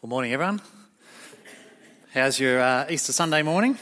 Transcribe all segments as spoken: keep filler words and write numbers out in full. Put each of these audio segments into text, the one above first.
Good morning, everyone. How's your uh, Easter Sunday morning?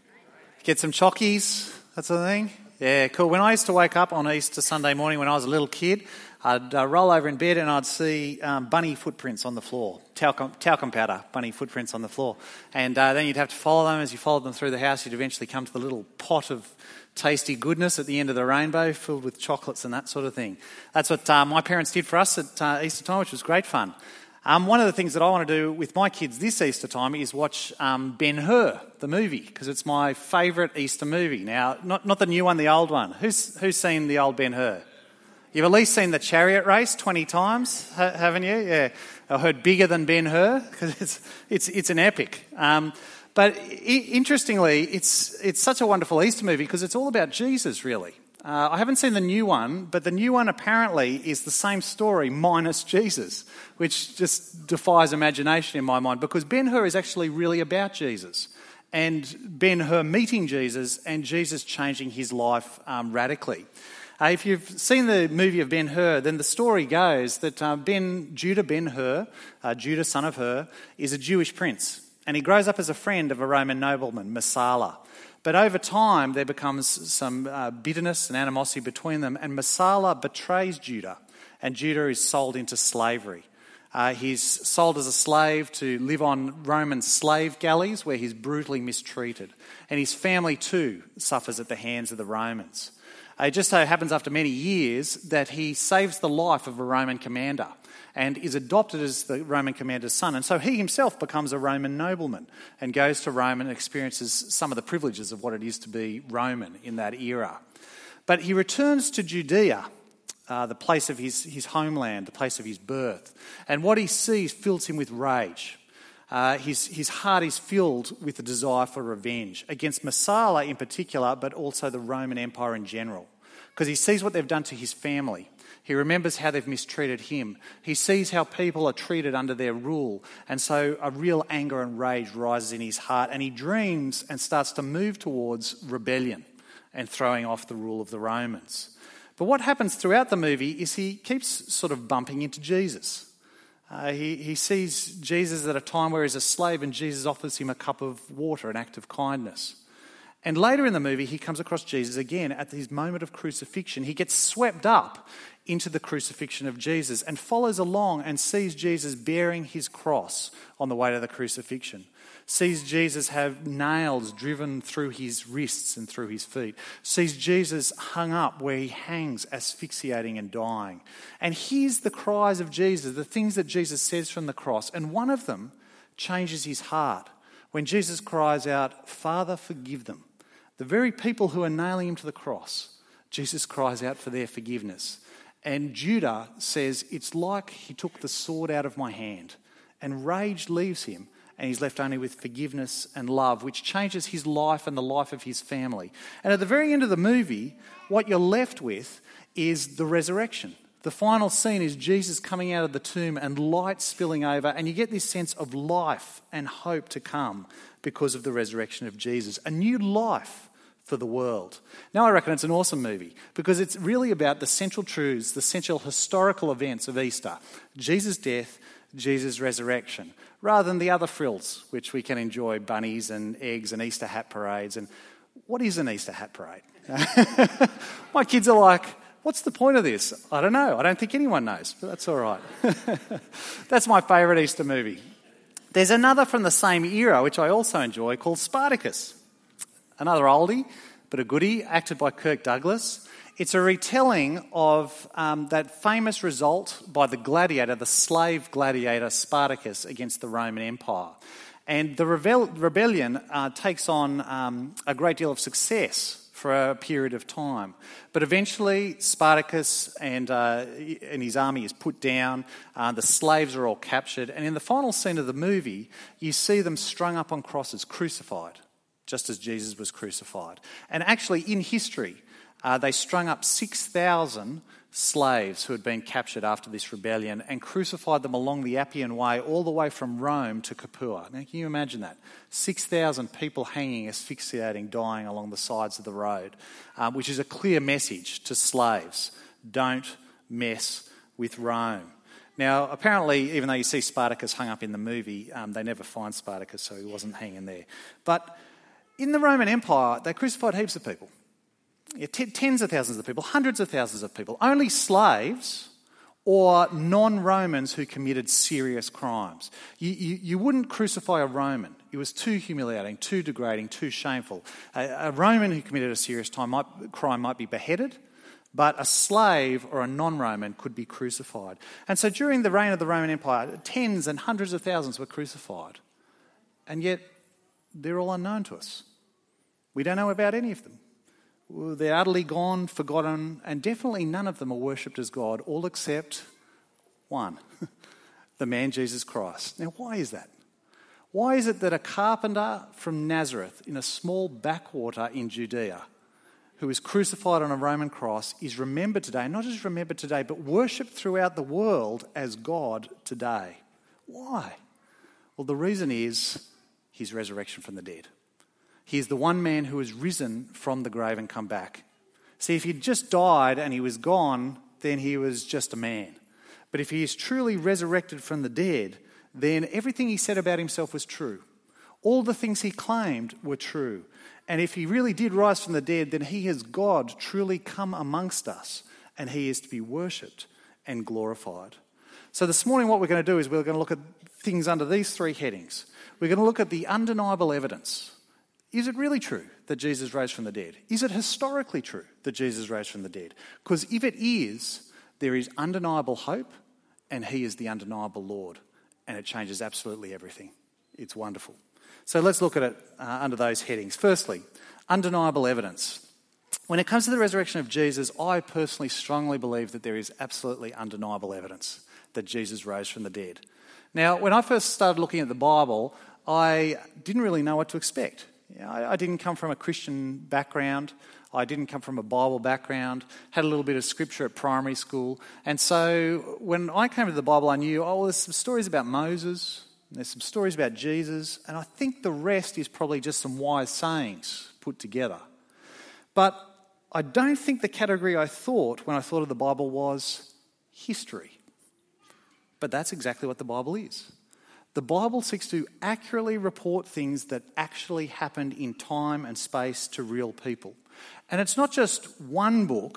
Get some chockies, that sort of thing? Yeah, cool. When I used to wake up on Easter Sunday morning when I was a little kid, I'd uh, roll over in bed and I'd see um, bunny footprints on the floor, talcum, talcum powder, bunny footprints on the floor. And uh, then you'd have to follow them. As you followed them through the house, you'd eventually come to the little pot of tasty goodness at the end of the rainbow filled with chocolates and that sort of thing. That's what uh, my parents did for us at uh, Easter time, which was great fun. Um, one of the things that I want to do with my kids this Easter time is watch um, Ben-Hur, the movie, because it's my favourite Easter movie. Now, not not the new one, the old one. Who's who's seen the old Ben-Hur? You've at least seen the chariot race twenty times, ha- haven't you? Yeah, I heard bigger than Ben-Hur because it's it's it's an epic. Um, but I- interestingly, it's it's such a wonderful Easter movie because it's all about Jesus, really. Uh, I haven't seen the new one, but the new one apparently is the same story minus Jesus, which just defies imagination in my mind because Ben-Hur is actually really about Jesus and Ben-Hur meeting Jesus and Jesus changing his life um, radically. Uh, if you've seen the movie of Ben-Hur, then the story goes that uh, Ben Judah Ben-Hur, uh, Judah son of Hur, is a Jewish prince and he grows up as a friend of a Roman nobleman, Messala. But over time, there becomes some uh, bitterness and animosity between them, and Messala betrays Judah, and Judah is sold into slavery. Uh, he's sold as a slave to live on Roman slave galleys where he's brutally mistreated. And his family too suffers at the hands of the Romans. Uh, it just so happens after many years that he saves the life of a Roman commander and is adopted as the Roman commander's son. And so he himself becomes a Roman nobleman and goes to Rome and experiences some of the privileges of what it is to be Roman in that era. But he returns to Judea, uh, the place of his, his homeland, the place of his birth. And what he sees fills him with rage. Uh, his, his heart is filled with the desire for revenge against Messala in particular, but also the Roman Empire in general. Because he sees what they've done to his family. He remembers how they've mistreated him. He sees how people are treated under their rule. And so a real anger and rage rises in his heart. And he dreams and starts to move towards rebellion and throwing off the rule of the Romans. But what happens throughout the movie is he keeps sort of bumping into Jesus. Uh, he, he sees Jesus at a time where he's a slave and Jesus offers him a cup of water, an act of kindness. And later in the movie, he comes across Jesus again at his moment of crucifixion. He gets swept up into the crucifixion of Jesus and follows along and sees Jesus bearing his cross on the way to the crucifixion. Sees Jesus have nails driven through his wrists and through his feet. Sees Jesus hung up where he hangs asphyxiating and dying. And hears the cries of Jesus, the things that Jesus says from the cross. And one of them changes his heart when Jesus cries out, "Father, forgive them." The very people who are nailing him to the cross, Jesus cries out for their forgiveness. And Judah says, it's like he took the sword out of my hand. And rage leaves him, and he's left only with forgiveness and love, which changes his life and the life of his family. And at the very end of the movie, what you're left with is the resurrection. The final scene is Jesus coming out of the tomb and light spilling over, and you get this sense of life and hope to come because of the resurrection of Jesus. A new life for the world. Now I reckon it's an awesome movie because it's really about the central truths, the central historical events of Easter. Jesus' death, Jesus' resurrection, rather than the other frills which we can enjoy, bunnies and eggs and Easter hat parades. And what is an Easter hat parade? My kids are like, what's the point of this? I don't know. I don't think anyone knows, but that's all right. That's my favourite Easter movie. There's another from the same era, which I also enjoy, called Spartacus. Another oldie, but a goodie, acted by Kirk Douglas. It's a retelling of um, that famous result by the gladiator, the slave gladiator Spartacus against the Roman Empire. And the rebel- rebellion uh, takes on um, a great deal of success for a period of time. But eventually Spartacus and, uh, and his army is put down, uh, the slaves are all captured, and in the final scene of the movie, you see them strung up on crosses, crucified, just as Jesus was crucified. And actually in history, uh, they strung up six thousand slaves who had been captured after this rebellion and crucified them along the Appian Way all the way from Rome to Capua. Now, can you imagine that? six thousand people hanging, asphyxiating, dying along the sides of the road, um, which is a clear message to slaves. Don't mess with Rome. Now, apparently, even though you see Spartacus hung up in the movie, um, they never find Spartacus, so he wasn't hanging there. But in the Roman Empire, they crucified heaps of people. Yeah, t- tens of thousands of people, hundreds of thousands of people. Only slaves or non-Romans who committed serious crimes. You, you, you wouldn't crucify a Roman. It was too humiliating, too degrading, too shameful. A, a Roman who committed a serious time might, crime might be beheaded, but a slave or a non-Roman could be crucified. And so during the reign of the Roman Empire, tens and hundreds of thousands were crucified. And yet, they're all unknown to us. We don't know about any of them. They're utterly gone, forgotten, and definitely none of them are worshipped as God, all except one, the man Jesus Christ. Now, why is that? Why is it that a carpenter from Nazareth in a small backwater in Judea who was crucified on a Roman cross is remembered today, not just remembered today, but worshipped throughout the world as God today? Why? Well, the reason is his resurrection from the dead. He is the one man who has risen from the grave and come back. See, if he'd just died and he was gone, then he was just a man. But if he is truly resurrected from the dead, then everything he said about himself was true. All the things he claimed were true. And if he really did rise from the dead, then he as God truly come amongst us, and he is to be worshipped and glorified. So this morning what we're going to do is we're going to look at things under these three headings. We're going to look at the undeniable evidence. Is it really true that Jesus rose from the dead? Is it historically true that Jesus rose from the dead? Because if it is, there is undeniable hope, and he is the undeniable Lord, and it changes absolutely everything. It's wonderful. So let's look at it uh, under those headings. Firstly, undeniable evidence. When it comes to the resurrection of Jesus, I personally strongly believe that there is absolutely undeniable evidence that Jesus rose from the dead. Now, when I first started looking at the Bible, I didn't really know what to expect. You know, I, I didn't come from a Christian background. I didn't come from a Bible background, had a little bit of scripture at primary school. And so when I came to the Bible, I knew, oh, well, there's some stories about Moses, and there's some stories about Jesus, and I think the rest is probably just some wise sayings put together. But I don't think the category I thought when I thought of the Bible was history. But that's exactly what the Bible is. The Bible seeks to accurately report things that actually happened in time and space to real people. And it's not just one book,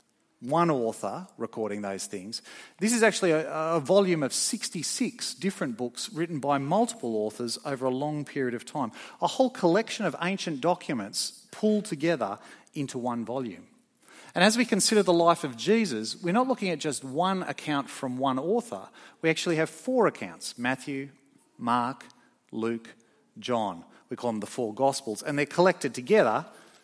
one author recording those things. This is actually a, a volume of sixty-six different books written by multiple authors over a long period of time. A whole collection of ancient documents pulled together into one volume. And as we consider the life of Jesus, we're not looking at just one account from one author. We actually have four accounts: Matthew, Mark, Luke, John. We call them the four Gospels. And they're collected together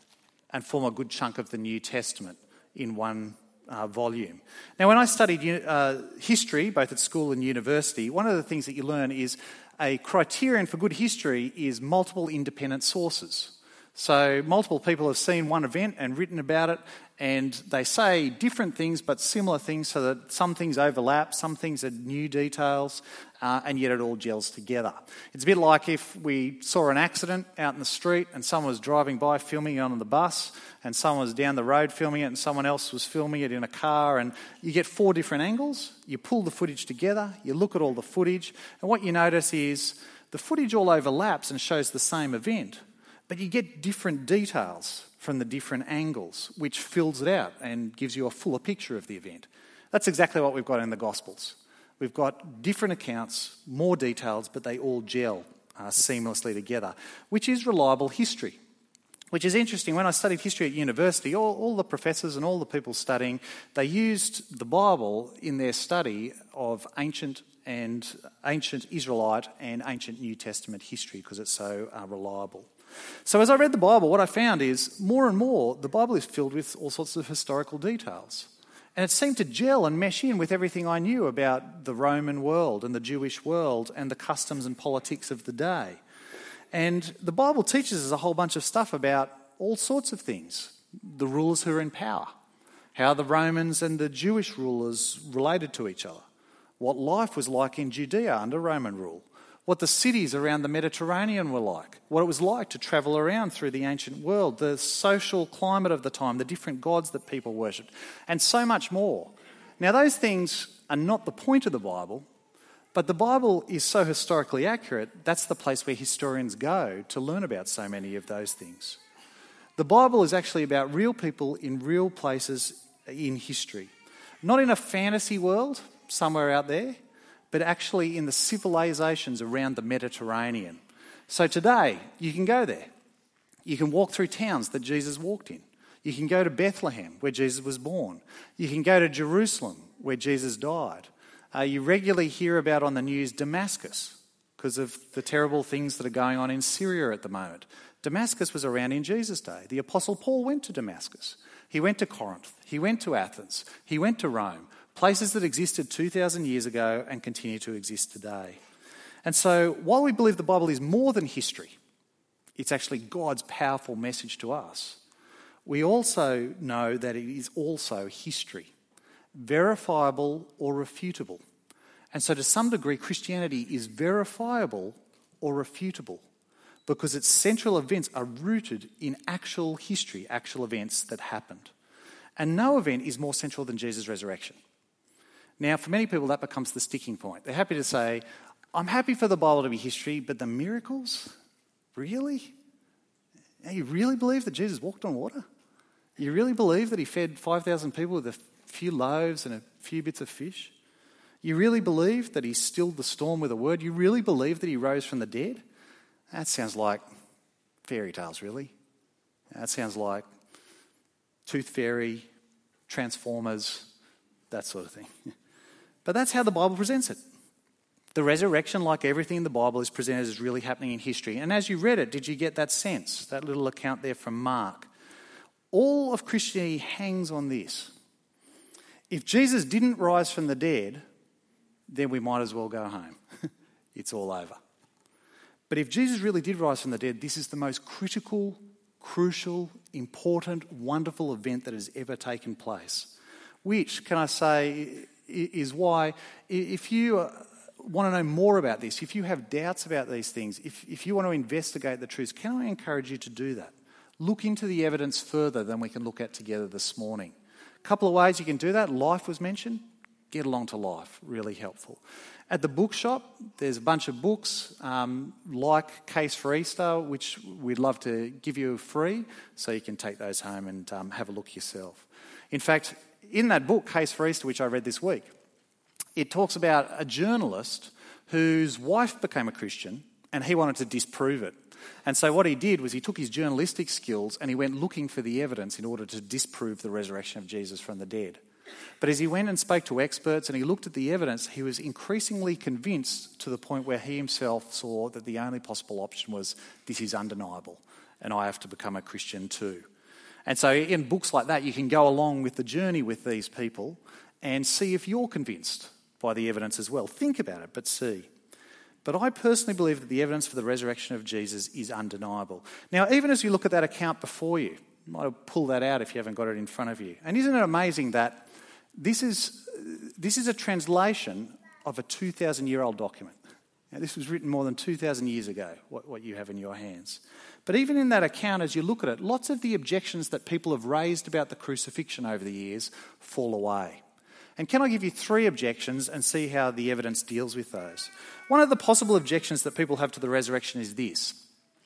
and form a good chunk of the New Testament in one uh, volume. Now, when I studied uh, history, both at school and university, one of the things that you learn is a criterion for good history is multiple independent sources. So multiple people have seen one event and written about it, and they say different things but similar things, so that some things overlap, some things are new details, uh, and yet it all gels together. It's a bit like if we saw an accident out in the street and someone was driving by filming it on the bus, and someone was down the road filming it, and someone else was filming it in a car, and you get four different angles. You pull the footage together, you look at all the footage, and what you notice is the footage all overlaps and shows the same event. But you get different details from the different angles, which fills it out and gives you a fuller picture of the event. That's exactly what we've got in the Gospels. We've got different accounts, more details, but they all gel uh, seamlessly together, which is reliable history. Which is interesting. When I studied history at university, all, all the professors and all the people studying, they used the Bible in their study of ancient and ancient Israelite and ancient New Testament history because it's so uh, reliable. So as I read the Bible, what I found is more and more the Bible is filled with all sorts of historical details. And it seemed to gel and mesh in with everything I knew about the Roman world and the Jewish world and the customs and politics of the day. And the Bible teaches us a whole bunch of stuff about all sorts of things. The rulers who are in power, how the Romans and the Jewish rulers related to each other, what life was like in Judea under Roman rule, what the cities around the Mediterranean were like, what it was like to travel around through the ancient world, the social climate of the time, the different gods that people worshipped, and so much more. Now, those things are not the point of the Bible, but the Bible is so historically accurate, that's the place where historians go to learn about so many of those things. The Bible is actually about real people in real places in history. Not in a fantasy world somewhere out there, but actually in the civilizations around the Mediterranean. So today, you can go there. You can walk through towns that Jesus walked in. You can go to Bethlehem, where Jesus was born. You can go to Jerusalem, where Jesus died. Uh, you regularly hear about on the news Damascus, because of the terrible things that are going on in Syria at the moment. Damascus was around in Jesus' day. The Apostle Paul went to Damascus. He went to Corinth. He went to Athens. He went to Rome, places that existed two thousand years ago and continue to exist today. And so while we believe the Bible is more than history, it's actually God's powerful message to us, we also know that it is also history, verifiable or refutable. And so to some degree, Christianity is verifiable or refutable because its central events are rooted in actual history, actual events that happened. And no event is more central than Jesus' resurrection. Now, for many people, that becomes the sticking point. They're happy to say, I'm happy for the Bible to be history, but the miracles? Really? You really believe that Jesus walked on water? You really believe that he fed five thousand people with a few loaves and a few bits of fish? You really believe that he stilled the storm with a word? You really believe that he rose from the dead? That sounds like fairy tales, really. That sounds like Tooth Fairy, Transformers, that sort of thing. But that's how the Bible presents it. The resurrection, like everything in the Bible, is presented as really happening in history. And as you read it, did you get that sense, that little account there from Mark? All of Christianity hangs on this. If Jesus didn't rise from the dead, then we might as well go home. It's all over. But if Jesus really did rise from the dead, this is the most critical, crucial, important, wonderful event that has ever taken place. Which, can I say, is why if you want to know more about this, if you have doubts about these things, if, if you want to investigate the truths, can I encourage you to do that? Look into the evidence further than we can look at together this morning. A couple of ways you can do that. Life was mentioned. Get along to Life. Really helpful. At the bookshop, there's a bunch of books um, like Case for Easter, which we'd love to give you free, so you can take those home and um, have a look yourself. In fact, in that book, Case for Easter, which I read this week, it talks about a journalist whose wife became a Christian and he wanted to disprove it. And so what he did was he took his journalistic skills and he went looking for the evidence in order to disprove the resurrection of Jesus from the dead. But as he went and spoke to experts and he looked at the evidence, he was increasingly convinced to the point where he himself saw that the only possible option was, this is undeniable and I have to become a Christian too. And so in books like that, you can go along with the journey with these people and see if you're convinced by the evidence as well. Think about it, but see. But I personally believe that the evidence for the resurrection of Jesus is undeniable. Now, even as you look at that account before you, you might pull that out if you haven't got it in front of you. And isn't it amazing that this is, this is a translation of a two thousand year old document. Now, this was written more than two thousand years ago, what, what you have in your hands. But even in that account, as you look at it, lots of the objections that people have raised about the crucifixion over the years fall away. And can I give you three objections and see how the evidence deals with those? One of the possible objections that people have to the resurrection is this.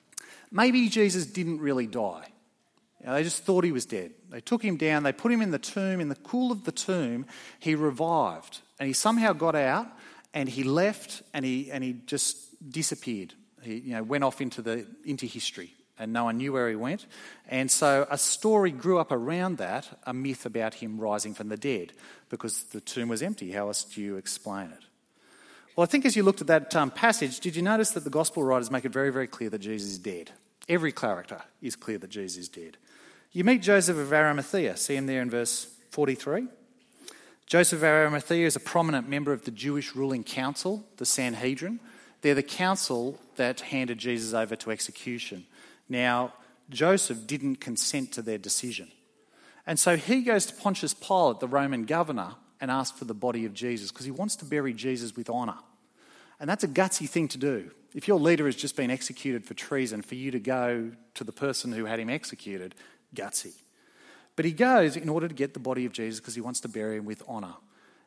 Maybe Jesus didn't really die. You know, they just thought he was dead. They took him down, they put him in the tomb. In the cool of the tomb, he revived. And he somehow got out and he left and he and he just disappeared. He you know, went off into the into history and no one knew where he went. And so a story grew up around that, a myth about him rising from the dead, because the tomb was empty. How else do you explain it? Well, I think as you looked at that um, passage, did you notice that the gospel writers make it very, very clear that Jesus is dead? Every character is clear that Jesus is dead. You meet Joseph of Arimathea. See him there in verse forty-three. Joseph of Arimathea is a prominent member of the Jewish ruling council, the Sanhedrin. They're the council that handed Jesus over to execution. Now, Joseph didn't consent to their decision. And so he goes to Pontius Pilate, the Roman governor, and asks for the body of Jesus because he wants to bury Jesus with honour. And that's a gutsy thing to do. If your leader has just been executed for treason, for you to go to the person who had him executed, gutsy. But he goes in order to get the body of Jesus because he wants to bury him with honour.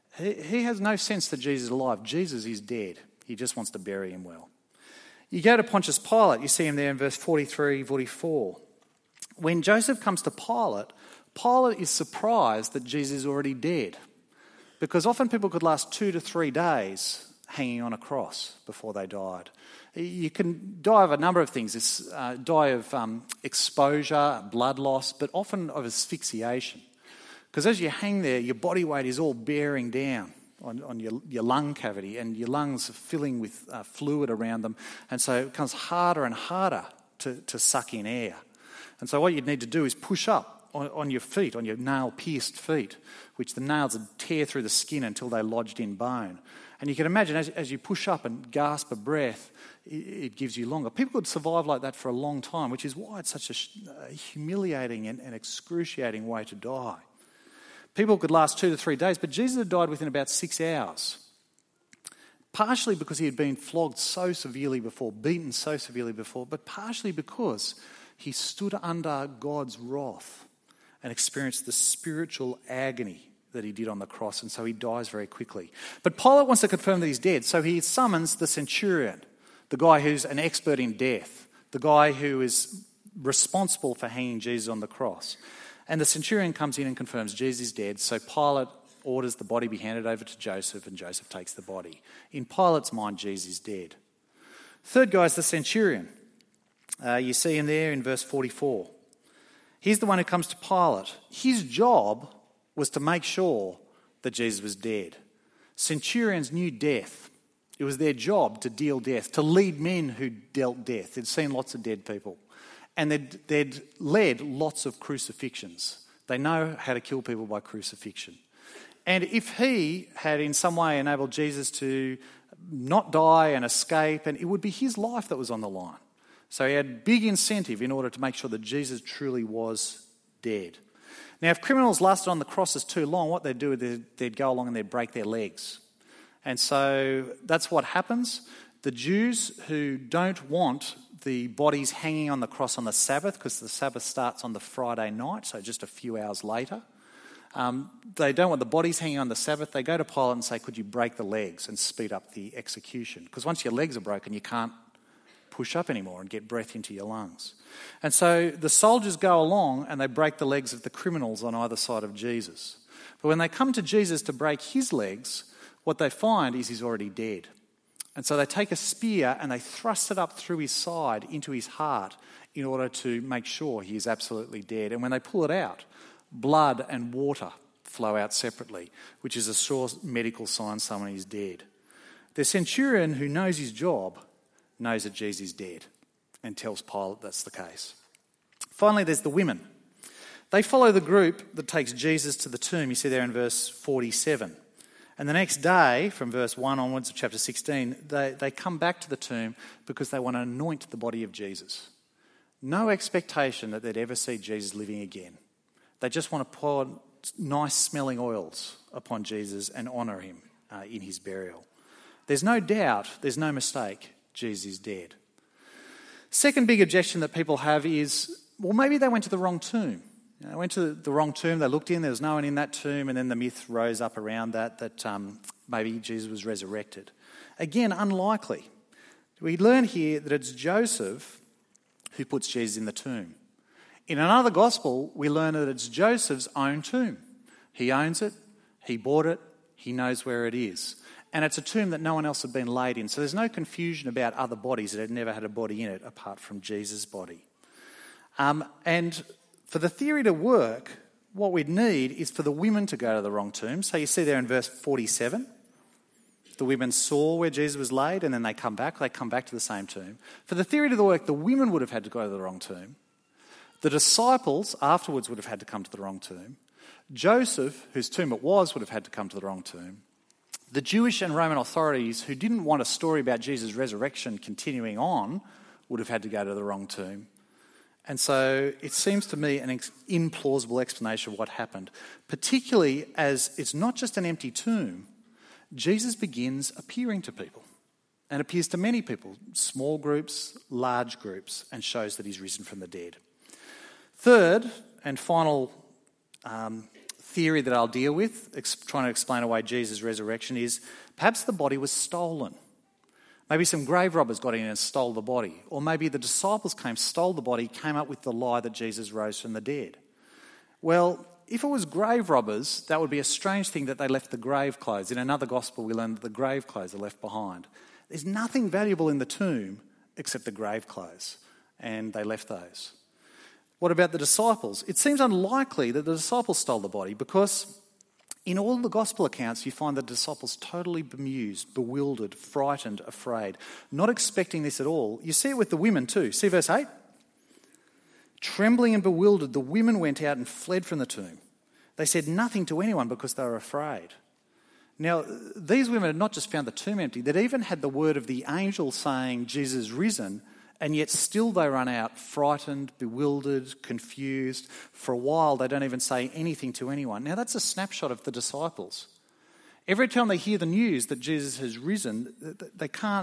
He, he has no sense that Jesus is alive. Jesus is dead. He just wants to bury him well. You go to Pontius Pilate, you see him there in verse forty-three, forty-four. When Joseph comes to Pilate, Pilate is surprised that Jesus is already dead, because often people could last two to three days hanging on a cross before they died. You can die of a number of things. It's, uh, die of um, exposure, blood loss, but often of asphyxiation. Because as you hang there, your body weight is all bearing down on, on your, your lung cavity, and your lungs are filling with uh, fluid around them, and so it becomes harder and harder to, to suck in air. And so what you'd need to do is push up on, on your feet, on your nail-pierced feet, which the nails would tear through the skin until they lodged in bone. And you can imagine as, as you push up and gasp a breath, it, it gives you longer. People could survive like that for a long time, which is why it's such a, a humiliating and, and excruciating way to die. People could last two to three days, but Jesus had died within about six hours. Partially because he had been flogged so severely before, beaten so severely before, but partially because he stood under God's wrath and experienced the spiritual agony that he did on the cross, and so he dies very quickly. But Pilate wants to confirm that he's dead, so he summons the centurion, the guy who's an expert in death, the guy who is responsible for hanging Jesus on the cross. And the centurion comes in and confirms Jesus is dead, so Pilate orders the body be handed over to Joseph, and Joseph takes the body. In Pilate's mind, Jesus is dead. Third guy is the centurion. Uh, you see him there in verse forty-four. He's the one who comes to Pilate. His job was to make sure that Jesus was dead. Centurions knew death. It was their job to deal death, to lead men who dealt death. They'd seen lots of dead people. And they'd, they'd led lots of crucifixions. They know how to kill people by crucifixion. And if he had in some way enabled Jesus to not die and escape, and it would be his life that was on the line. So he had big incentive in order to make sure that Jesus truly was dead. Now, if criminals lasted on the crosses too long, what they'd do is they'd go along and they'd break their legs. And so that's what happens. The Jews who don't want the bodies hanging on the cross on the Sabbath, because the Sabbath starts on the Friday night, so just a few hours later, um, they don't want the bodies hanging on the Sabbath. They go to Pilate and say, could you break the legs and speed up the execution? Because once your legs are broken, you can't push up anymore and get breath into your lungs. And so the soldiers go along and they break the legs of the criminals on either side of Jesus. But when they come to Jesus to break his legs, what they find is he's already dead. And so they take a spear and they thrust it up through his side into his heart in order to make sure he is absolutely dead. And when they pull it out, blood and water flow out separately, which is a sure medical sign someone is dead. The centurion, who knows his job, knows that Jesus is dead and tells Pilate that's the case. Finally, there's the women. They follow the group that takes Jesus to the tomb. You see there in verse forty-seven. And the next day, from verse one onwards of chapter sixteen, they, they come back to the tomb because they want to anoint the body of Jesus. No expectation that they'd ever see Jesus living again. They just want to pour nice smelling oils upon Jesus and honour him uh, in his burial. There's no doubt, there's no mistake, Jesus is dead. Second big objection that people have is, well, maybe they went to the wrong tomb. You know, they went to the wrong tomb, they looked in, there was no one in that tomb, and then the myth rose up around that, that um, maybe Jesus was resurrected. Again, unlikely. We learn here that it's Joseph who puts Jesus in the tomb. In another gospel, we learn that it's Joseph's own tomb. He owns it, he bought it, he knows where it is. And it's a tomb that no one else had been laid in. So there's no confusion about other bodies that had never had a body in it apart from Jesus' body. Um, and for the theory to work, what we'd need is for the women to go to the wrong tomb. So you see there in verse forty-seven, the women saw where Jesus was laid and then they come back. They come back to the same tomb. For the theory to work, the women would have had to go to the wrong tomb. The disciples afterwards would have had to come to the wrong tomb. Joseph, whose tomb it was, would have had to come to the wrong tomb. The Jewish and Roman authorities, who didn't want a story about Jesus' resurrection continuing on, would have had to go to the wrong tomb. And so it seems to me an implausible explanation of what happened, particularly as it's not just an empty tomb. Jesus begins appearing to people and appears to many people, small groups, large groups, and shows that he's risen from the dead. Third and final um, theory that I'll deal with, ex- trying to explain away Jesus' resurrection, is perhaps the body was stolen. Maybe some grave robbers got in and stole the body. Or maybe the disciples came, stole the body, came up with the lie that Jesus rose from the dead. Well, if it was grave robbers, that would be a strange thing that they left the grave clothes. In another gospel, we learn that the grave clothes are left behind. There's nothing valuable in the tomb except the grave clothes, and they left those. What about the disciples? It seems unlikely that the disciples stole the body because in all the gospel accounts, you find the disciples totally bemused, bewildered, frightened, afraid, not expecting this at all. You see it with the women too. See verse eight? Trembling and bewildered, the women went out and fled from the tomb. They said nothing to anyone because they were afraid. Now, these women had not just found the tomb empty, they'd even had the word of the angel saying Jesus is risen, and yet still they run out frightened, bewildered, confused. For a while, they don't even say anything to anyone. Now, that's a snapshot of the disciples. Every time they hear the news that Jesus has risen, they can't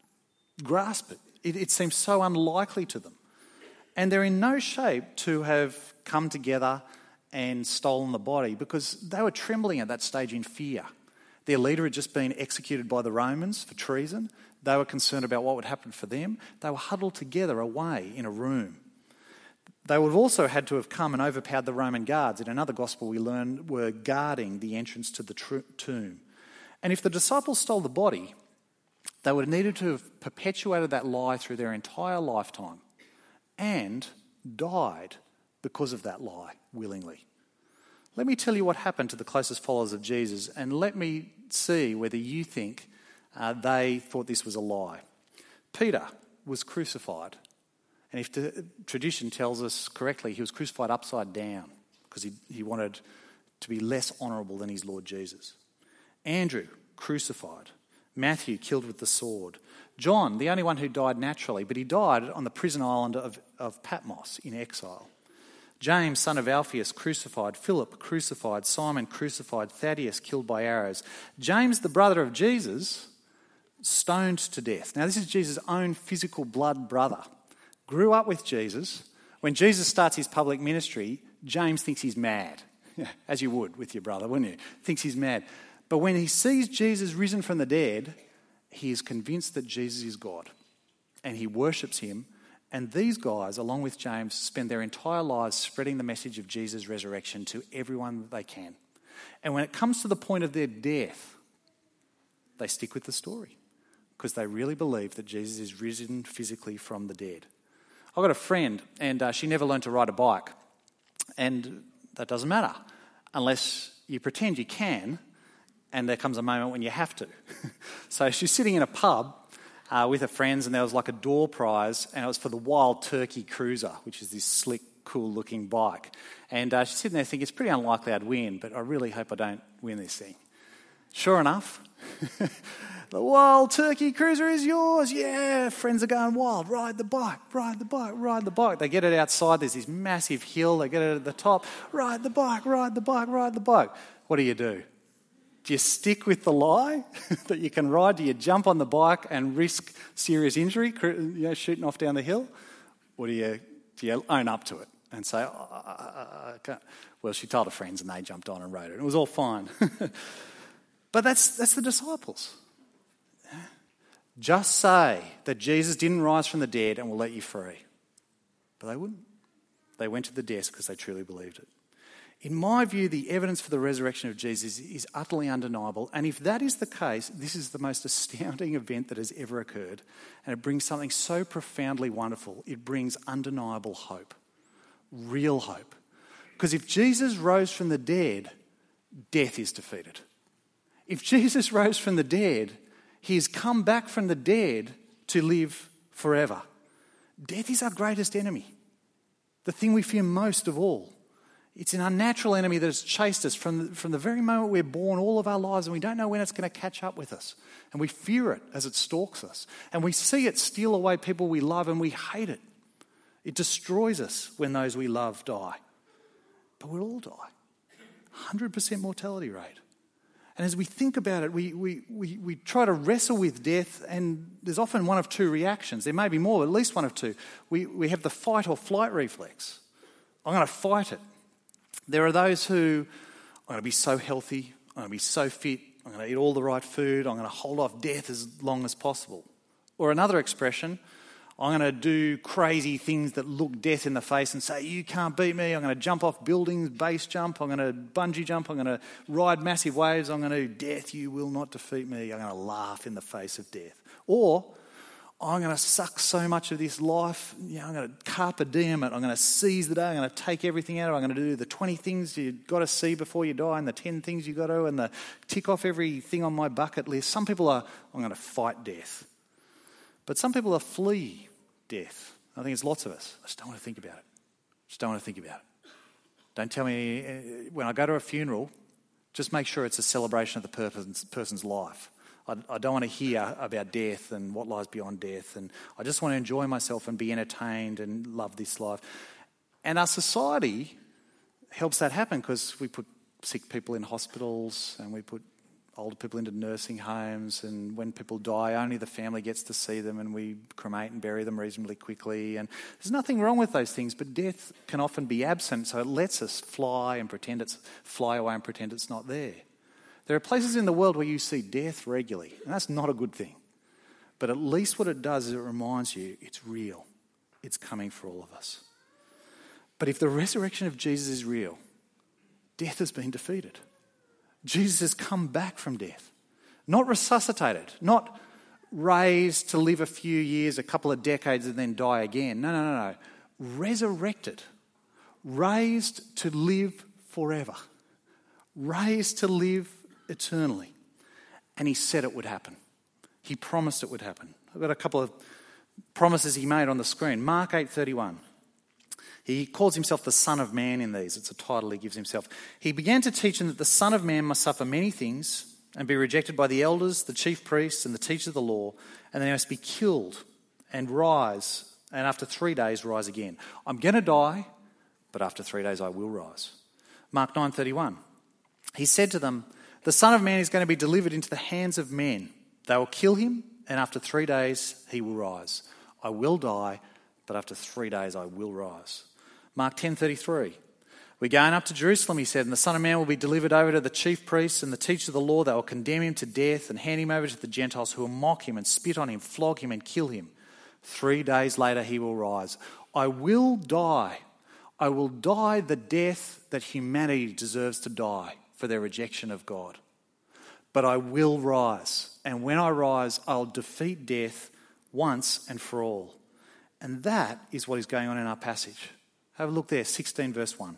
grasp it. It, it seems so unlikely to them. And they're in no shape to have come together and stolen the body because they were trembling at that stage in fear. Their leader had just been executed by the Romans for treason. They were concerned about what would happen for them. They were huddled together away in a room. They would have also had to have come and overpowered the Roman guards. In another gospel we learn were guarding the entrance to the tr- tomb. And if the disciples stole the body, they would have needed to have perpetuated that lie through their entire lifetime and died because of that lie willingly. Let me tell you what happened to the closest followers of Jesus, and let me see whether you think uh, they thought this was a lie. Peter was crucified, and if the tradition tells us correctly, he was crucified upside down because he, he wanted to be less honourable than his Lord Jesus. Andrew, crucified. Matthew, killed with the sword. John, the only one who died naturally, but he died on the prison island of, of Patmos in exile. James, son of Alphaeus, crucified. Philip, crucified. Simon, crucified. Thaddeus, killed by arrows. James, the brother of Jesus, stoned to death. Now, this is Jesus' own physical blood brother. Grew up with Jesus. When Jesus starts his public ministry, James thinks he's mad, as you would with your brother, wouldn't you? Thinks he's mad. But when he sees Jesus risen from the dead, he is convinced that Jesus is God, and he worships him. And these guys, along with James, spend their entire lives spreading the message of Jesus' resurrection to everyone that they can. And when it comes to the point of their death, they stick with the story because they really believe that Jesus is risen physically from the dead. I've got a friend, and uh, she never learned to ride a bike. And that doesn't matter unless you pretend you can, and there comes a moment when you have to. So she's sitting in a pub Uh, with her friends, and there was like a door prize, and it was for the Wild Turkey Cruiser, which is this slick, cool-looking bike. And uh, she's sitting there thinking, it's pretty unlikely I'd win, but I really hope I don't win this thing. Sure enough, the Wild Turkey Cruiser is yours. Yeah, friends are going wild. Ride the bike, ride the bike, ride the bike. They get it outside. There's this massive hill. They get it at the top. Ride the bike, ride the bike, ride the bike. What do you do? Do you stick with the lie that you can ride? Do you jump on the bike and risk serious injury, you know, shooting off down the hill? Or do you, do you own up to it and say, oh, I, I can't? Well, she told her friends and they jumped on and rode it. It was all fine. But that's that's the disciples. Just say that Jesus didn't rise from the dead and we'll let you free. But they wouldn't. They went to the death because they truly believed it. In my view, the evidence for the resurrection of Jesus is utterly undeniable. And if that is the case, this is the most astounding event that has ever occurred. And it brings something so profoundly wonderful. It brings undeniable hope, real hope. Because if Jesus rose from the dead, death is defeated. If Jesus rose from the dead, he has come back from the dead to live forever. Death is our greatest enemy, the thing we fear most of all. It's an unnatural enemy that has chased us from the, from the very moment we're born all of our lives, and we don't know when it's going to catch up with us. And we fear it as it stalks us. And we see it steal away people we love, and we hate it. It destroys us when those we love die. But we'll all die. one hundred percent mortality rate. And as we think about it, we, we, we, we try to wrestle with death, and there's often one of two reactions. There may be more, but at least one of two. We, we have the fight or flight reflex. I'm going to fight it. There are those who I'm going to be so healthy. I'm going to be so fit. I'm going to eat all the right food. I'm going to hold off death as long as possible. Or another expression, I'm going to do crazy things that look death in the face and say, you can't beat me. I'm going to jump off buildings, base jump. I'm going to bungee jump. I'm going to ride massive waves. I'm going to do death. You will not defeat me. I'm going to laugh in the face of death. Or I'm going to suck so much of this life. You know, I'm going to carpe diem it. I'm going to seize the day. I'm going to take everything out of it. I'm going to do the twenty things you've got to see before you die and the ten things you've got to, and the tick off everything on my bucket list. Some people are, I'm going to fight death. But some people are flee death. I think it's lots of us. I just don't want to think about it. Just don't want to think about it. Don't tell me, when I go to a funeral, just make sure it's a celebration of the person's, person's life. I, I don't want to hear about death and what lies beyond death. And I just want to enjoy myself and be entertained and love this life. And our society helps that happen because we put sick people in hospitals and we put older people into nursing homes, and when people die, only the family gets to see them, and we cremate and bury them reasonably quickly. And there's nothing wrong with those things, but death can often be absent, so it lets us fly and pretend it's fly away and pretend it's not there. There are places in the world where you see death regularly, and that's not a good thing. But at least what it does is it reminds you it's real. It's coming for all of us. But if the resurrection of Jesus is real, death has been defeated. Jesus has come back from death, not resuscitated, not raised to live a few years, a couple of decades and then die again. No, no, no, no. Resurrected, raised to live forever, raised to live eternally. And he said it would happen. He promised it would happen. I've got a couple of promises he made on the screen. Mark eight thirty-one. He calls himself the Son of Man in these. It's a title he gives himself. He began to teach them that the Son of Man must suffer many things and be rejected by the elders, the chief priests, and the teachers of the law, and then he must be killed and rise, and after three days rise again. I'm going to die, but after three days I will rise. Mark nine thirty-one. He said to them, the Son of Man is going to be delivered into the hands of men. They will kill him, and after three days he will rise. I will die, but after three days I will rise. Mark ten thirty-three. We're going up to Jerusalem, he said, and the Son of Man will be delivered over to the chief priests and the teachers of the law. They will condemn him to death and hand him over to the Gentiles, who will mock him and spit on him, flog him and kill him. Three days later he will rise. I will die. I will die the death that humanity deserves to die for their rejection of God. But I will rise. And when I rise, I'll defeat death once and for all. And that is what is going on in our passage. Have a look there, sixteen verse one.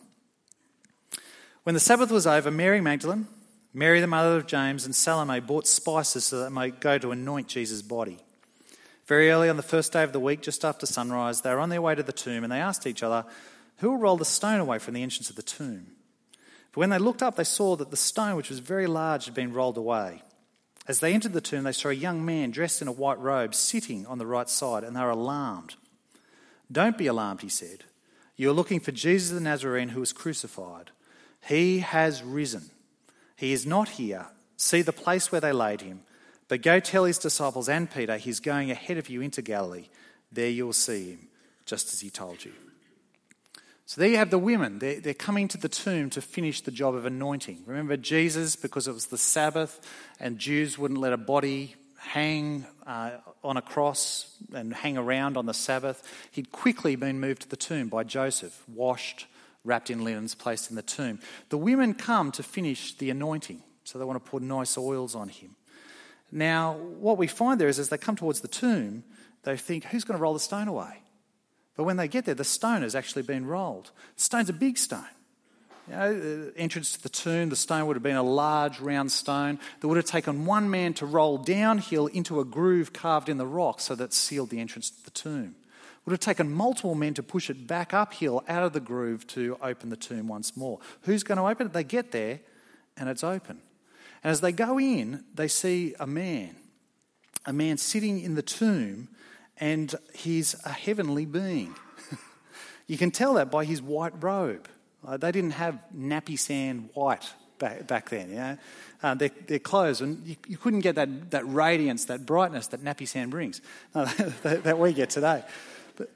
When the Sabbath was over, Mary Magdalene, Mary the mother of James, and Salome bought spices so that they might go to anoint Jesus' body. Very early on the first day of the week, just after sunrise, they were on their way to the tomb, and they asked each other, who will roll the stone away from the entrance of the tomb? But when they looked up, they saw that the stone, which was very large, had been rolled away. As they entered the tomb, they saw a young man dressed in a white robe sitting on the right side, and they were alarmed. Don't be alarmed, he said. You are looking for Jesus the Nazarene who was crucified. He has risen. He is not here. See the place where they laid him. But go tell his disciples and Peter he's going ahead of you into Galilee. There you will see him, just as he told you. So there you have the women. They're, they're coming to the tomb to finish the job of anointing. Remember Jesus, because it was the Sabbath and Jews wouldn't let a body hang uh, on a cross and hang around on the Sabbath. He'd quickly been moved to the tomb by Joseph, washed, wrapped in linens, placed in the tomb. The women come to finish the anointing, so they want to put nice oils on him. Now, what we find there is as they come towards the tomb, they think, who's going to roll the stone away? But when they get there, the stone has actually been rolled. The stone's a big stone. You know, the entrance to the tomb, the stone would have been a large round stone that would have taken one man to roll downhill into a groove carved in the rock so that sealed the entrance to the tomb. It would have taken multiple men to push it back uphill out of the groove to open the tomb once more. Who's going to open it? They get there and it's open. And as they go in, they see a man, a man sitting in the tomb, and he's a heavenly being. You can tell that by his white robe. Uh, they didn't have nappy sand white back, back then, you know. Uh, their, their clothes, and you, you couldn't get that, that radiance, that brightness that nappy sand brings, no, that, that we get today. But,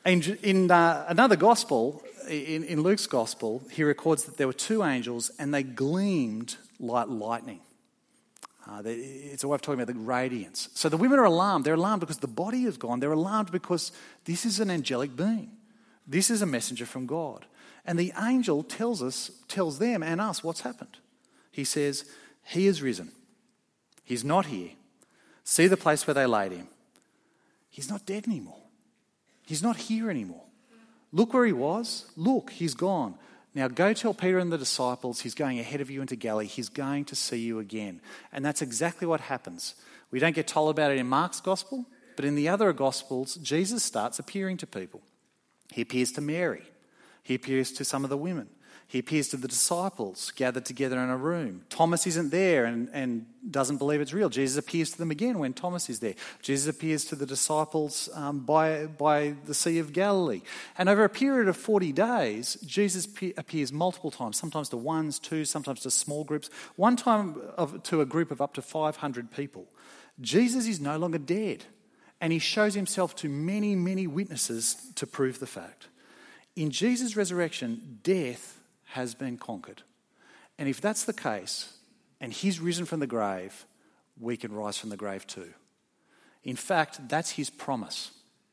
In, in uh, another gospel, in, in Luke's gospel, he records that there were two angels and they gleamed like lightning. Uh, they, it's a way of talking about the radiance. So the women are alarmed. They're alarmed because the body is gone. They're alarmed because this is an angelic being. This is a messenger from God. And the angel tells us, tells them and us what's happened. He says, he is risen. He's not here. See the place where they laid him. He's not dead anymore. He's not here anymore. Look where he was. Look, he's gone. Now go tell Peter and the disciples he's going ahead of you into Galilee. He's going to see you again. And that's exactly what happens. We don't get told about it in Mark's gospel, but in the other gospels, Jesus starts appearing to people. He appears to Mary. He appears to some of the women. He appears to the disciples gathered together in a room. Thomas isn't there and, and doesn't believe it's real. Jesus appears to them again when Thomas is there. Jesus appears to the disciples um, by, by the Sea of Galilee. And over a period of forty days, Jesus pe- appears multiple times, sometimes to ones, twos, sometimes to small groups, one time of, to a group of up to five hundred people. Jesus is no longer dead, and he shows himself to many, many witnesses to prove the fact. In Jesus' resurrection, death has been conquered. And if that's the case, and he's risen from the grave, we can rise from the grave too. In fact, that's his promise.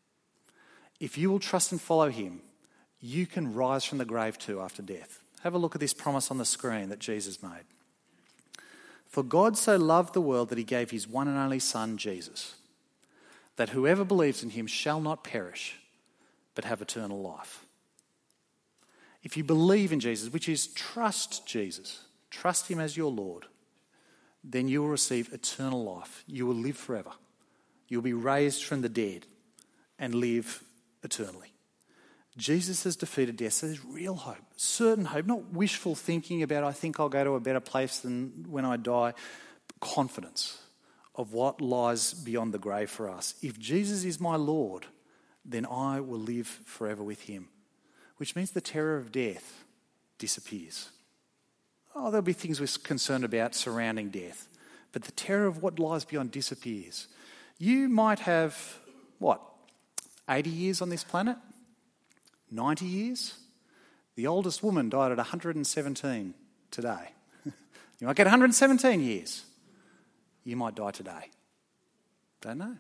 If you will trust and follow him, you can rise from the grave too after death. Have a look at this promise on the screen that Jesus made. For God so loved the world that he gave his one and only Son, Jesus, that whoever believes in him shall not perish, but have eternal life. If you believe in Jesus, which is trust Jesus, trust him as your Lord, then you will receive eternal life. You will live forever. You'll be raised from the dead and live eternally. Jesus has defeated death, so there's real hope, certain hope, not wishful thinking about I think I'll go to a better place than when I die, but confidence of what lies beyond the grave for us. If Jesus is my Lord, then I will live forever with him. Which means the terror of death disappears. Oh, there'll be things we're concerned about surrounding death, but the terror of what lies beyond disappears. You might have, what, eighty years on this planet? ninety years? The oldest woman died at one hundred seventeen today. You might get one hundred seventeen years. You might die today. Don't know.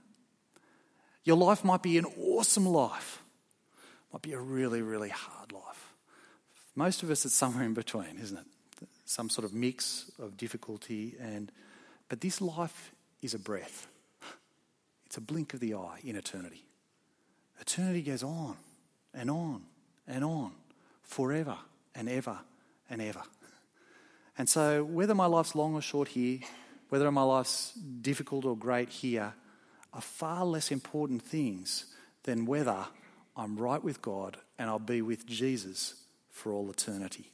Your life might be an awesome life. Might be a really, really hard life. Most of us, it's somewhere in between, isn't it? Some sort of mix of difficulty and... But this life is a breath. It's a blink of the eye in eternity. Eternity goes on and on and on forever and ever and ever. And so whether my life's long or short here, whether my life's difficult or great here, are far less important things than whether I'm right with God and I'll be with Jesus for all eternity.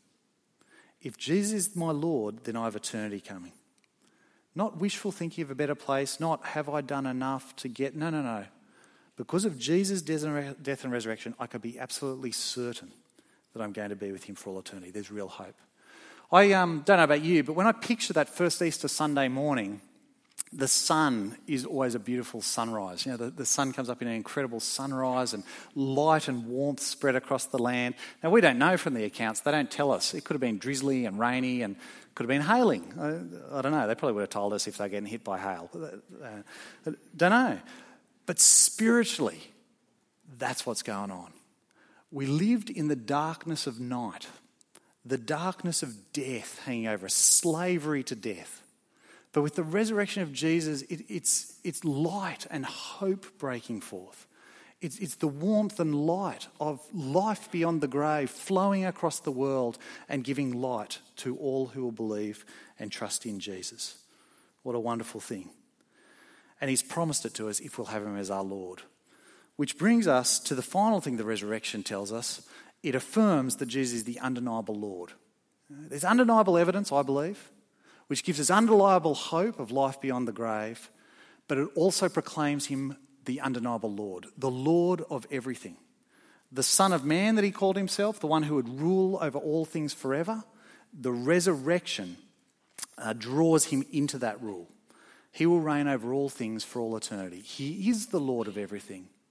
If Jesus is my Lord, then I have eternity coming. Not wishful thinking of a better place, not have I done enough to get... No, no, no. Because of Jesus' death and resurrection, I can be absolutely certain that I'm going to be with him for all eternity. There's real hope. I um, don't know about you, but when I picture that first Easter Sunday morning, the sun is always a beautiful sunrise. You know, the, the sun comes up in an incredible sunrise and light and warmth spread across the land. Now, we don't know from the accounts. They don't tell us. It could have been drizzly and rainy and could have been hailing. I, I don't know. They probably would have told us if they're getting hit by hail. Uh, don't know. But spiritually, that's what's going on. We lived in the darkness of night, the darkness of death hanging over us, slavery to death. But with the resurrection of Jesus, it, it's, it's light and hope breaking forth. It's, it's the warmth and light of life beyond the grave flowing across the world and giving light to all who will believe and trust in Jesus. What a wonderful thing. And he's promised it to us if we'll have him as our Lord. Which brings us to the final thing the resurrection tells us. It affirms that Jesus is the undeniable Lord. There's undeniable evidence, I believe, which gives us undeniable hope of life beyond the grave, but it also proclaims him the undeniable Lord, the Lord of everything. The Son of Man that he called himself, the one who would rule over all things forever, the resurrection uh, draws him into that rule. He will reign over all things for all eternity. He is the Lord of everything.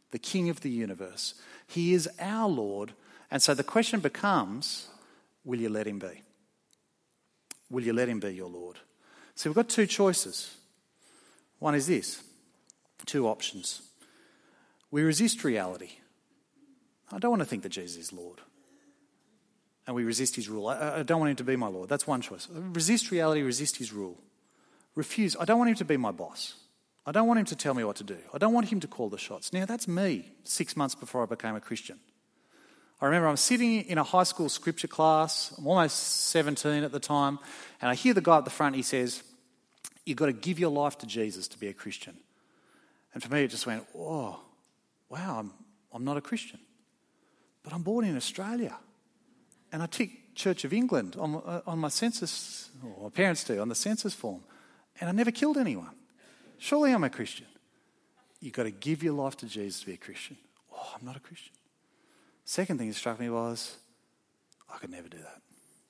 the King of the universe. He is our Lord. And so the question becomes, will you let him be? Will you let him be your Lord? So we've got two choices. One is this, two options. We resist reality. I don't want to think that Jesus is Lord. And we resist his rule. I, I don't want him to be my Lord. That's one choice. Resist reality, resist his rule. Refuse. I don't want him to be my boss. I don't want him to tell me what to do. I don't want him to call the shots. Now, that's me six months before I became a Christian. I remember I'm sitting in a high school scripture class. I'm almost seventeen at the time. And I hear the guy at the front, he says, you've got to give your life to Jesus to be a Christian. And for me, it just went, oh, wow, I'm, I'm not a Christian. But I'm born in Australia. And I tick Church of England on, uh, on my census, or my parents do, on the census form. And I never killed anyone. Surely I'm a Christian. You've got to give your life to Jesus to be a Christian. Oh, I'm not a Christian. Second thing that struck me was, I could never do that.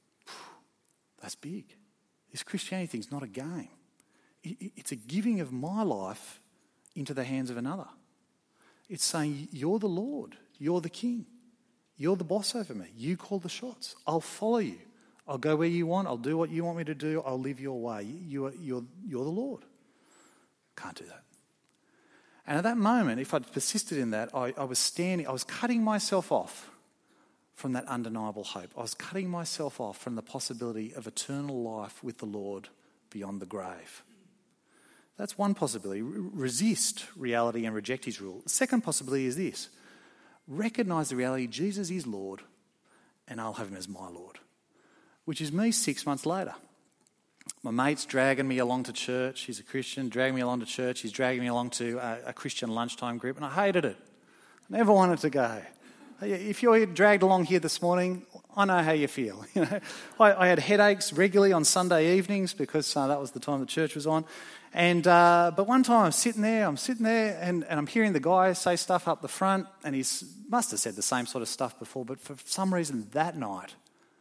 That's big. This Christianity thing's not a game. It's a giving of my life into the hands of another. It's saying, you're the Lord. You're the King. You're the boss over me. You call the shots. I'll follow you. I'll go where you want. I'll do what you want me to do. I'll live your way. You are, you're, you're the Lord. Can't do that. And at that moment, if I'd persisted in that, I, I was standing, I was cutting myself off from that undeniable hope. I was cutting myself off from the possibility of eternal life with the Lord beyond the grave. That's one possibility. Resist reality and reject his rule. The second possibility is this. Recognise the reality Jesus is Lord and I'll have him as my Lord, which is me six months later. My mate's dragging me along to church. He's a Christian, dragging me along to church. He's dragging me along to a, a Christian lunchtime group, and I hated it. Never wanted to go. If you're dragged along here this morning, I know how you feel. You know, I, I had headaches regularly on Sunday evenings because uh, that was the time the church was on. And uh, but one time I'm sitting there, I'm sitting there, and, and I'm hearing the guy say stuff up the front, and he must have said the same sort of stuff before, but for some reason that night,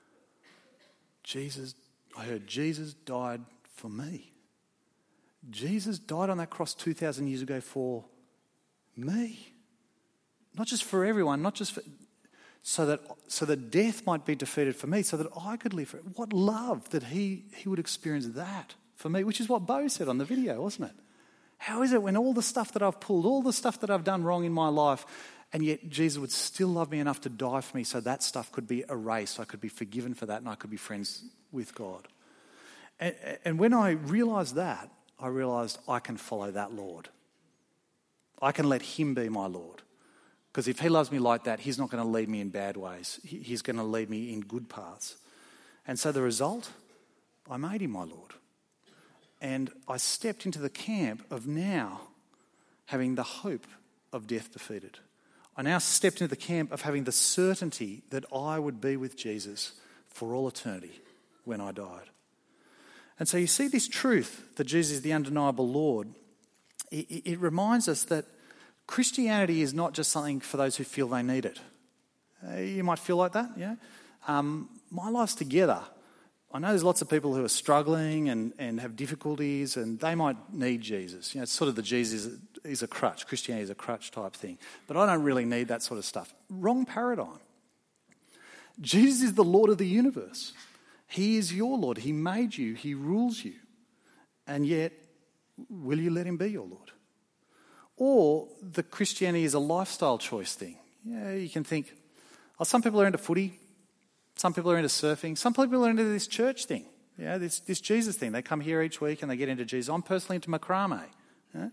Jesus, I heard Jesus died for me. Jesus died on that cross two thousand years ago for me. Not just for everyone, not just for, so that so that death might be defeated for me, so that I could live for it. What love that he, he would experience that for me, which is what Bo said on the video, wasn't it? How is it when all the stuff that I've pulled, all the stuff that I've done wrong in my life, and yet Jesus would still love me enough to die for me so that stuff could be erased, I could be forgiven for that, and I could be friends with God. And, and when I realised that, I realised I can follow that Lord. I can let him be my Lord. Because if he loves me like that, he's not going to lead me in bad ways. He's going to lead me in good paths. And so the result, I made him my Lord. And I stepped into the camp of now having the hope of death defeated. I now stepped into the camp of having the certainty that I would be with Jesus for all eternity when I died. And so you see this truth that Jesus is the undeniable Lord. It, it reminds us that Christianity is not just something for those who feel they need it. Uh, you might feel like that, yeah. Um, my life's together. I know there's lots of people who are struggling and, and have difficulties, and they might need Jesus. You know, it's sort of the Jesus is a crutch. Christianity is a crutch type thing. But I don't really need that sort of stuff. Wrong paradigm. Jesus is the Lord of the universe. He is your Lord. He made you. He rules you. And yet, will you let him be your Lord? Or the Christianity is a lifestyle choice thing. Yeah, you can think, oh, some people are into footy. Some people are into surfing. Some people are into this church thing. Yeah, this, this Jesus thing. They come here each week and they get into Jesus. I'm personally into macrame. Yeah?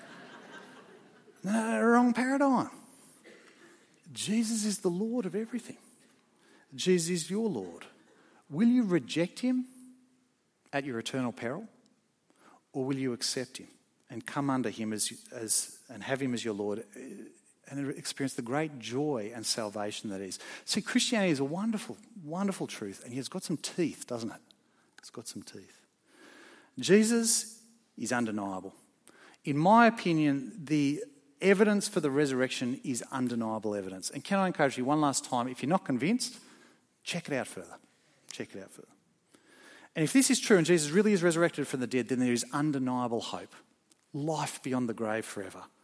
No, wrong paradigm. Jesus is the Lord of everything. Jesus is your Lord. Will you reject him at your eternal peril? Or will you accept him and come under him as, as and have him as your Lord and experience the great joy and salvation that is? See, Christianity is a wonderful, wonderful truth, and it's got some teeth, doesn't it? It's got some teeth. Jesus is undeniable. In my opinion, the evidence for the resurrection is undeniable evidence. And can I encourage you one last time, if you're not convinced, check it out further. Check it out further. And if this is true and Jesus really is resurrected from the dead, then there is undeniable hope. Life beyond the grave forever.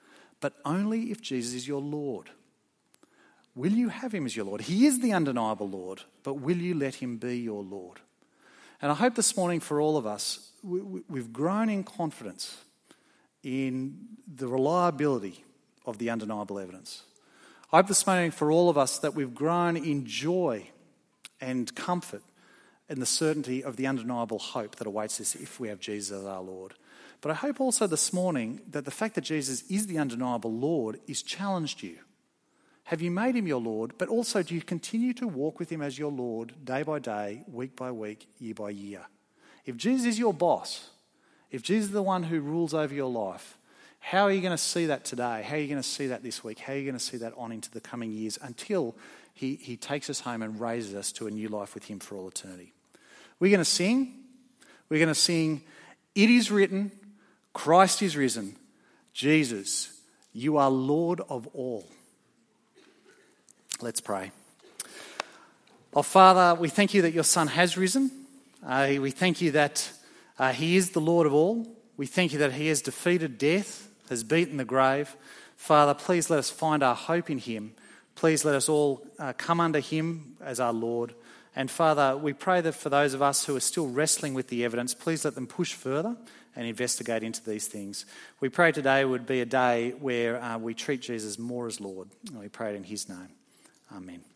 but only if Jesus is your Lord. Will you have him as your Lord? He is the undeniable Lord, but will you let him be your Lord? And I hope this morning for all of us, we, we, we've grown in confidence in the reliability of the undeniable evidence. I hope this morning for all of us that we've grown in joy and comfort in the certainty of the undeniable hope that awaits us if we have Jesus as our Lord. But I hope also this morning that the fact that Jesus is the undeniable Lord is challenged you. Have you made him your Lord, but also do you continue to walk with him as your Lord day by day, week by week, year by year? If Jesus is your boss, if Jesus is the one who rules over your life, how are you going to see that today? How are you going to see that this week? How are you going to see that on into the coming years until he, he takes us home and raises us to a new life with him for all eternity? We're going to sing. We're going to sing, "It is written, Christ is risen. Jesus, you are Lord of all." Let's pray. Oh, Father, we thank you that your Son has risen. Uh, we thank you that uh, he is the Lord of all. We thank you that he has defeated death, has beaten the grave. Father, please let us find our hope in him. Please let us all uh, come under him as our Lord. And Father, we pray that for those of us who are still wrestling with the evidence, please let them push further and investigate into these things. We pray today would be a day where uh, we treat Jesus more as Lord. And we pray it in his name. Amen.